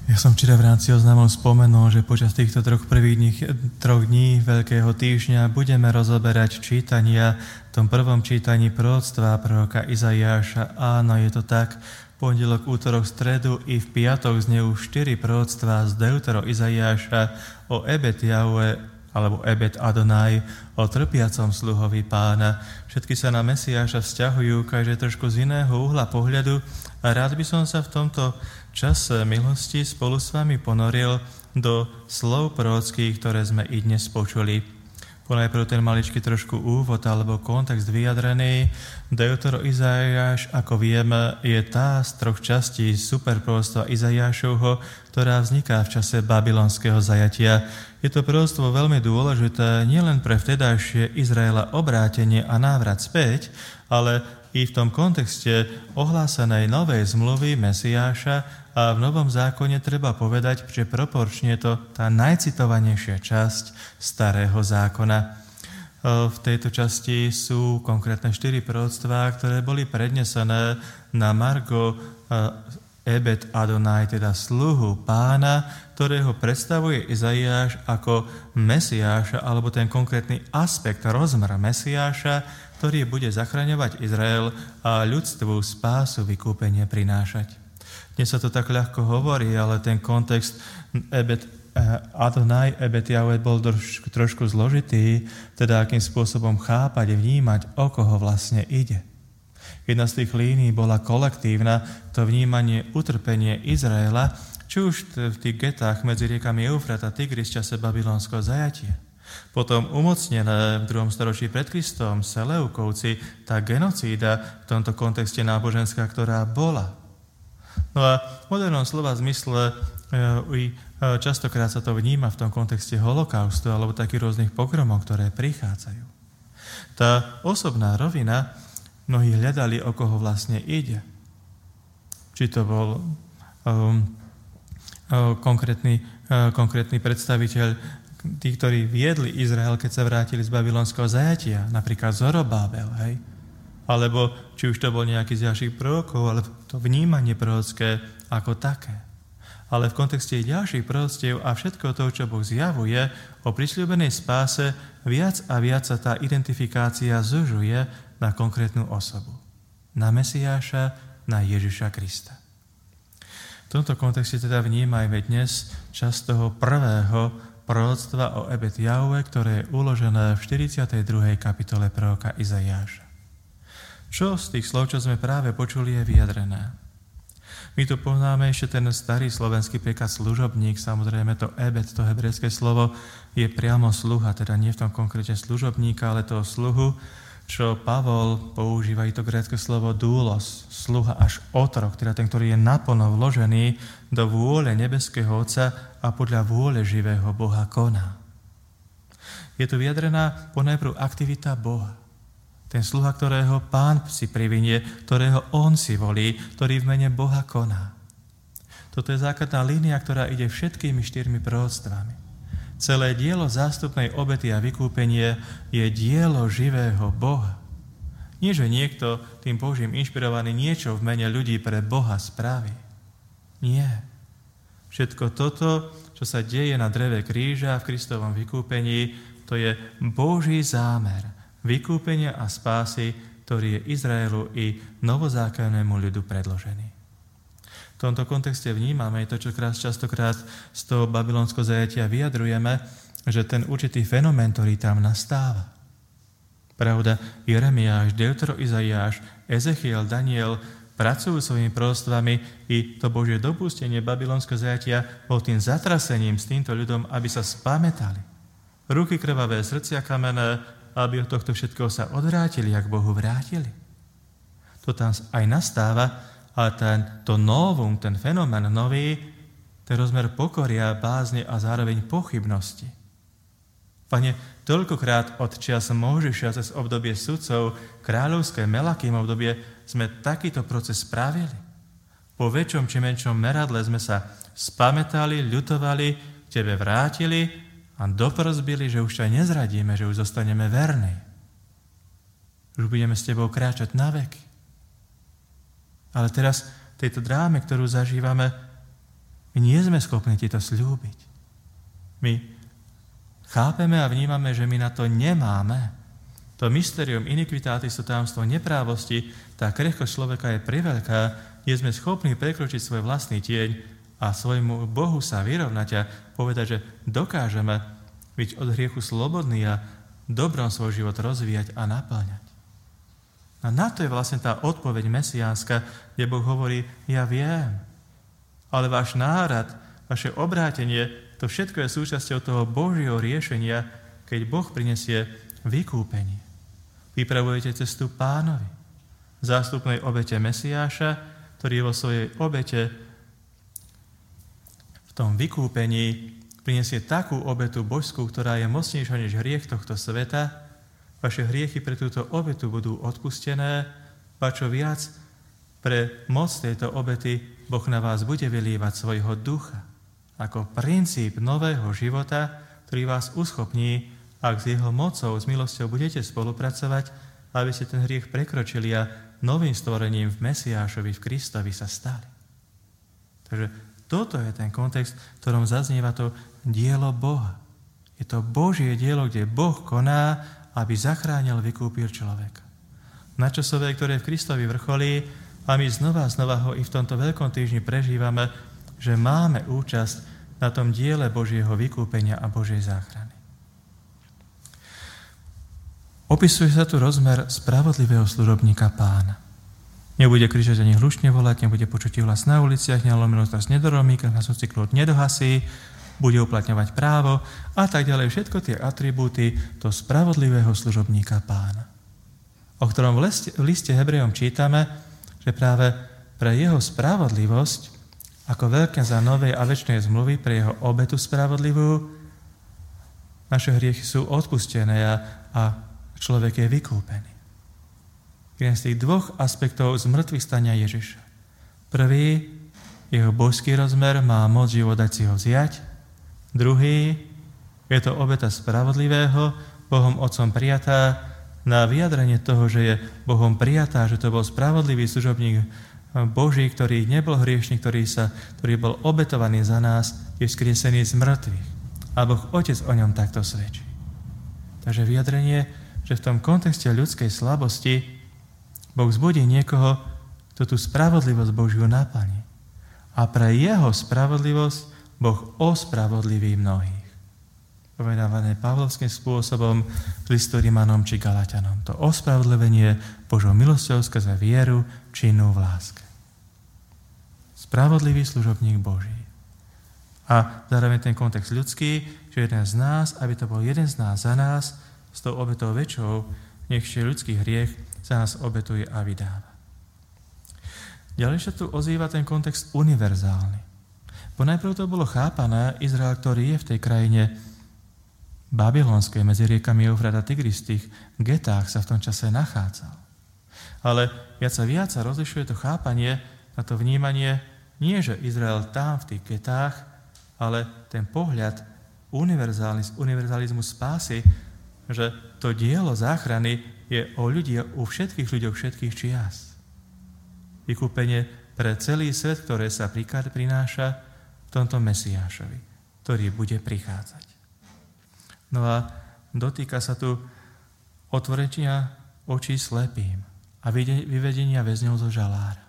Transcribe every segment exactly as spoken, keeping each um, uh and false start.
Ja som včera v rámci oznamov spomenul, že počas týchto troch prvých dní, troch dní Veľkého týždňa budeme rozoberať čítania v tom prvom čítaní proroctva proroka Izaiáša. Áno, je to tak. Pondelok, útorok, stredu i v piatok znejú štyri proroctvá z Deutero Izaiáša o Ebed Jahve alebo Ebed Adonai, o trpiacom sluhovi Pána. Všetky sa na Mesiáša vzťahujú, každé trošku z iného uhla pohľadu a rád by som sa v tomto čase milosti spolu s vami ponoril do slov prorockých, ktoré sme i dnes počuli. Ponajprv ten maličký trošku úvod alebo kontext vyjadrený. Deutero Izaiáš, ako vieme, je tá z troch častí superproroctva Izaiášovho, ktorá vzniká v čase babylonského zajatia. Je to proroctvo veľmi dôležité nielen pre vtedajšie Izraela obrátenie a návrat späť, ale i v tom kontexte ohlásenej novej zmluvy Mesiáša a v Novom zákone treba povedať, že proporčne je to tá najcitovanejšia časť Starého zákona. V tejto časti sú konkrétne štyri proroctvá, ktoré boli prednesené na margo Ebed Adonai, teda sluhu Pána, ktorého predstavuje Izaiáš ako Mesiáša, alebo ten konkrétny aspekt, rozmer Mesiáša, ktorý bude zachraňovať Izrael a ľudstvu spásu, vykúpenie prinášať. Dnes sa to tak ľahko hovorí, ale ten kontext Ebed Adonai, Ebed Jahve bol trošku, trošku zložitý, teda akým spôsobom chápať, vnímať, o koho vlastne ide. Jedna z tých línií bola kolektívna, to vnímanie, utrpenie Izraela, či už v tých getách medzi riekami Eufrat a Tigris v čase babylonského zajatia. Potom umocnené v druhom storočí pred Kristom Seleukovci, tá genocída v tomto kontexte náboženská, ktorá bola. No a v modernom slova zmysle e, častokrát sa to vníma v tom kontexte holokaustu alebo takých rôznych pogromov, ktoré prichádzajú. Tá osobná rovina, mnohí hľadali, o koho vlastne ide. Či to bol um, um, konkrétny, um, konkrétny predstaviteľ, tí, ktorí viedli Izrael, keď sa vrátili z babylonského zajatia, napríklad Zorobábel, hej? Alebo či už to bol nejaký z ďalších prorokov, alebo to vnímanie prorocké ako také. Ale v kontexte ďalších proroctiev a všetko to, čo Boh zjavuje o prisľúbenej spáse, viac a viac sa tá identifikácia zužuje na konkrétnu osobu. Na Mesiáša, na Ježiša Krista. V tomto kontexte teda vnímajme dnes časť toho prvého proroctva o Ebed Jahve, ktoré je uložené v štyridsiatej druhej kapitole proroka Izaiáša. Čo z tých slov, čo sme práve počuli, je vyjadrené? My tu poznáme ešte ten starý slovenský preklad služobník, samozrejme to Ebed, to hebrejské slovo, je priamo sluha, teda nie v tom konkrétne služobníka, ale toho sluhu, čo Pavol používa i to grécke slovo doulos, sluha až otrok, teda ten, ktorý je naplno vložený do vôle nebeského Otca a podľa vôle živého Boha koná. Je tu vyjadrená ponajprv aktivita Boha. Ten sluha, ktorého Pán si privinie, ktorého On si volí, ktorý v mene Boha koná. Toto je základná línia, ktorá ide všetkými štyrmi proroctvami. Celé dielo zástupnej obety a vykúpenie je dielo živého Boha. Nie, že niekto tým Božím inšpirovaný niečo v mene ľudí pre Boha spraví. Nie. Všetko toto, čo sa deje na dreve kríža v Kristovom vykúpení, to je Boží zámer vykúpenia a spásy, ktorý je Izraelu i novozákonnému ľudu predložený. V tomto kontexte vnímame to, čo častokrát z toho babylonského zajatia vyjadrujeme, že ten určitý fenomén, ktorý tam nastáva. Pravda, Jeremiáš, Deutero Izaiáš, Ezechiel, Daniel pracujú svojimi proroctvami i to Božie dopustenie babylonského zajatia bol tým zatrasením s týmto ľudom, aby sa spamätali. Ruky krvavé, srdcia kamenné, aby od tohto všetkého sa odvrátili, ak Bohu vrátili. To tam aj nastáva, ale ten, to novum, ten fenomén nový, ten rozmer pokoria, bázne a zároveň pochybnosti. Pane, toľkokrát od čias Mojžiša cez obdobie sudcov, kráľovské Melakým obdobie, sme takýto proces spravili. Po väčšom či menšom meradle sme sa spamätali, ľutovali, k Tebe vrátili a doprozbili, že už ťa nezradíme, že už zostaneme verní. Už budeme s Tebou kráčať na veky. Ale teraz v tejto dráme, ktorú zažívame, My nie sme schopní ti to sľúbiť. My chápeme a vnímame, že my na to nemáme. To mysterium iniquitatis, to tajomstvo neprávosti, tá krehkosť človeka je priveľká, nie sme schopní prekročiť svoj vlastný tieň a svojmu Bohu sa vyrovnať a povedať, že dokážeme byť od hriechu slobodný a dobrom svoj život rozvíjať a naplňať. A na to je vlastne tá odpoveď mesiánska, kde Boh hovorí, ja viem, ale váš nárad, vaše obrátenie, to všetko je súčasťou toho Božieho riešenia, keď Boh prinesie vykúpenie. Vypravujete cestu Pánovi, zástupnej obete Mesiáša, ktorý vo svojej obete v tom vykúpení prinesie takú obetu božskú, ktorá je mocnejšia než hriech tohto sveta. Vaše hriechy pre túto obetu budú odpustené, a čo viac, pre moc tejto obety Boh na vás bude vylievať svojho ducha ako princíp nového života, ktorý vás uschopní, ak s jeho mocou, s milosťou budete spolupracovať, aby ste ten hriech prekročili a novým stvorením v Mesiášovi, v Kristovi sa stali. Takže toto je ten kontext, v ktorom zaznieva to dielo Boha. Je to Božie dielo, kde Boh koná, aby zachránil, vykúpil človeka. Načasové, ktoré v Kristovi vrcholí, a my znova a znova ho i v tomto veľkom týždni prežívame, že máme účasť na tom diele Božieho vykúpenia a Božej záchrany. Opisuje sa tu rozmer spravodlivého služobníka Pána. Nebude kričať ani hlučne volať, nebude počuť hlas na uliciach, nelomenú trest nedoromí, keď nás cyklód nedohasí, bude uplatňovať právo a tak ďalej. Všetko tie atribúty to spravodlivého služobníka Pána, o ktorom v liste, v liste Hebrejom čítame, že práve pre jeho spravodlivosť, ako veľkňaza novej a večnej zmluvy, pre jeho obetu spravodlivú, naše hriechy sú odpustené a, a človek je vykúpený. Jeden z tých dvoch aspektov zmrtvých stania Ježiša. Prvý, jeho božský rozmer, má moc život dať si ho vziať. Druhý, je to obeta spravodlivého, Bohom Otcom prijatá, na vyjadrenie toho, že je Bohom prijatá, že to bol spravodlivý služobník Boží, ktorý nebol hriešný, ktorý, sa, ktorý bol obetovaný za nás, je vzkriesený z mŕtvych. A Boh Otec o ňom takto svedčí. Takže vyjadrenie, že v tom kontexte ľudskej slabosti Boh zbudí niekoho, kto tú spravodlivosť Božiu naplní. A pre jeho spravodlivosť Boh ospravodliví mnohých. Povedávané pavlovským spôsobom z listu Rimanom či Galatianom. To ospravodlivenie Božou milosťou skrze vieru činnú v láske. Spravodlivý služobník Boží. A zároveň ten kontext ľudský, že jeden z nás, aby to bol jeden z nás za nás, s tou obetou väčšou, nechšie ľudský hriech, sa nás obetuje a vydáva. Ďalej sa tu ozýva ten kontext univerzálny. Ponajprv to bolo chápané, Izrael, ktorý je v tej krajine babylonskej, medzi riekami Eufrat a Tigris, v tých getách sa v tom čase nachádzal. Ale viac a viac sa rozlišuje to chápanie na to vnímanie, nie že Izrael tam v tých getách, ale ten pohľad univerzálny, univerzalizmus spásy, že to dielo záchrany je o ľudí, u všetkých ľuďoch všetkých čias. Vykúpenie pre celý svet, ktoré sa prináša v tomto Mesiášovi, ktorý bude prichádzať. No a dotýka sa tu otvorenia očí slepým a vyvedenia väzňov zo žalára.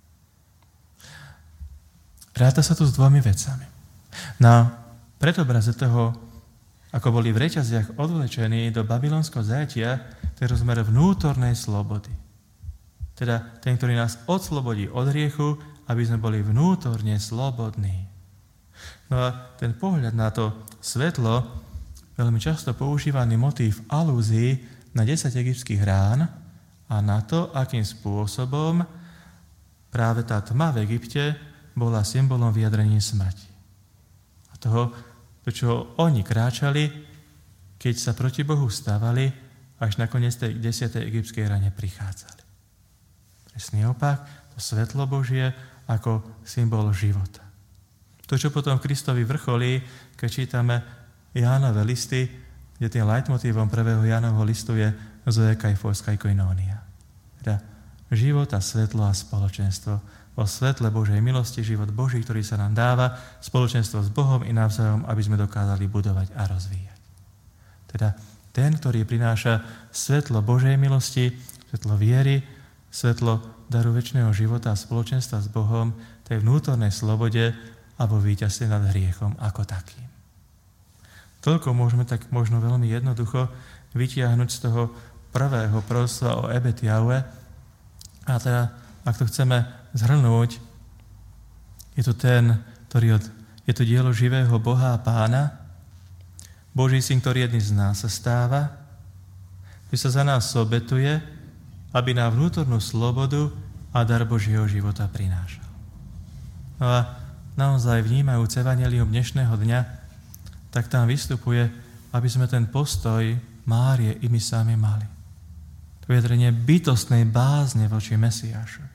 Ráta sa tu s dvomi vecami. Na predobraze toho, ako boli v reťaziach odvlečení do babylonského zajatia, to je rozmer vnútornej slobody. Teda ten, ktorý nás odslobodí od hriechu, aby sme boli vnútorne slobodní. No a ten pohľad na to svetlo, veľmi často používaný motív alúzií na desať egyptských rán a na to, akým spôsobom práve tá tma v Egypte bola symbolom vyjadrenia smrti. A toho, do čoho oni kráčali, keď sa proti Bohu stávali, až nakoniec tej desiatej egyptskej rane prichádzali. Presný opak, to svetlo Božie ako symbol života. To, čo potom v Kristovi vrcholí, keď čítame Jánove listy, kde tým leitmotívom prvého Jánovho listu je Zoe Kaiphos Kaikoinonia. Teda život a svetlo a spoločenstvo vo o svetle Božej milosti, život Boží, ktorý sa nám dáva, spoločenstvo s Bohom i navzájom, aby sme dokázali budovať a rozvíjať. Teda ten, ktorý prináša svetlo Božej milosti, svetlo viery, svetlo daru večného života a spoločenstva s Bohom, tej vnútornej slobode a vo víťazstve nad hriechom ako takým. Toľko môžeme tak možno veľmi jednoducho vytiahnuť z toho prvého proroctva o Ebed Jahve. A teda, ak to chceme zhrnúť, je to ten, ktorý od, je to dielo živého Boha a Pána, Boží syn, ktorý jedný z nás sa stáva, že sa za nás obetuje, aby nám vnútornú slobodu a dar Božieho života prinášal. No a naozaj vnímajúc evanjelium dnešného dňa, tak tam vystupuje, aby sme ten postoj Márie i my sami mali. To vyjadrenie bytostnej bázne voči Mesiášovi.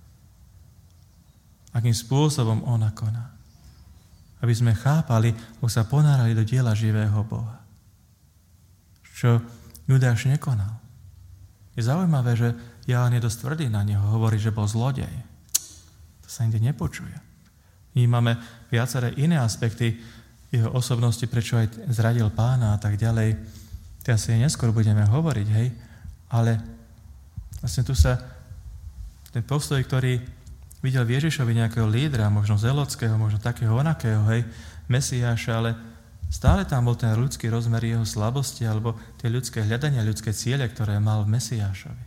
Akým spôsobom ona koná. Aby sme chápali, ako sa ponárali do diela živého Boha. Čo Judáš nekonal. Je zaujímavé, že Ján je dosť tvrdý na neho, hovorí, že bol zlodej. To sa nikde nepočuje. Vnímame viaceré iné aspekty jeho osobnosti, prečo aj zradil Pána a tak ďalej. Teraz si neskôr budeme hovoriť, hej, ale vlastne tu sa ten postoj, ktorý videl v Ježišovi nejakého lídra, možno zelotského, možno takého onakého, hej, Mesiáša, ale stále tam bol ten ľudský rozmer jeho slabosti alebo tie ľudské hľadania, ľudské ciele, ktoré mal v Mesiášovi.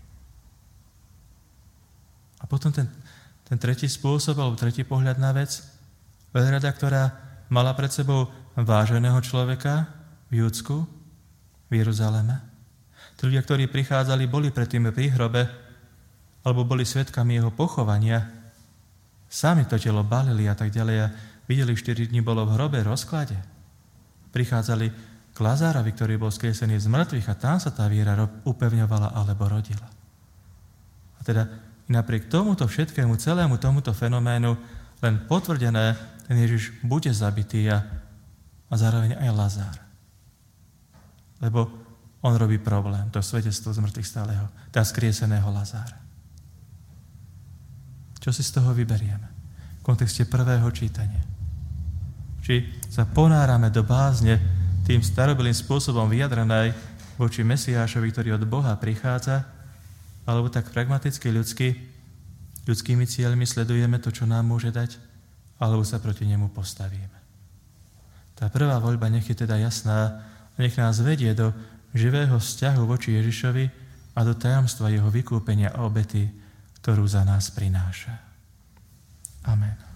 A potom ten, ten tretí spôsob alebo tretí pohľad na vec, veľrada, ktorá mala pred sebou váženého človeka v Júdsku, v Jeruzaleme. Tí ľudia, ktorí prichádzali, boli predtým pri hrobe alebo boli svedkami jeho pochovania, sami to telo balili a tak ďalej a videli, štyri dni bolo v hrobe rozklade. Prichádzali k Lazárovi, ktorý bol skriesený z mŕtvych a tam sa tá viera upevňovala alebo rodila. A teda napriek tomuto všetkému, celému tomuto fenoménu len potvrdené, ten Ježiš bude zabitý a, a zároveň aj Lazár. Lebo on robí problém, to svedectvo z mŕtvych stáleho, tá skrieseného Lazára. Čo si z toho vyberieme? V kontexte prvého čítania. Či sa ponárame do bázne tým starobilým spôsobom vyjadrenej voči Mesiášovi, ktorý od Boha prichádza, alebo tak pragmaticky ľudsky, ľudskými cieľmi sledujeme to, čo nám môže dať, alebo sa proti nemu postavíme. Tá prvá voľba nech je teda jasná a nech nás vedie do živého vzťahu voči Ježišovi a do tajomstva jeho vykúpenia a obety, ktorú za nás prináša. Amen.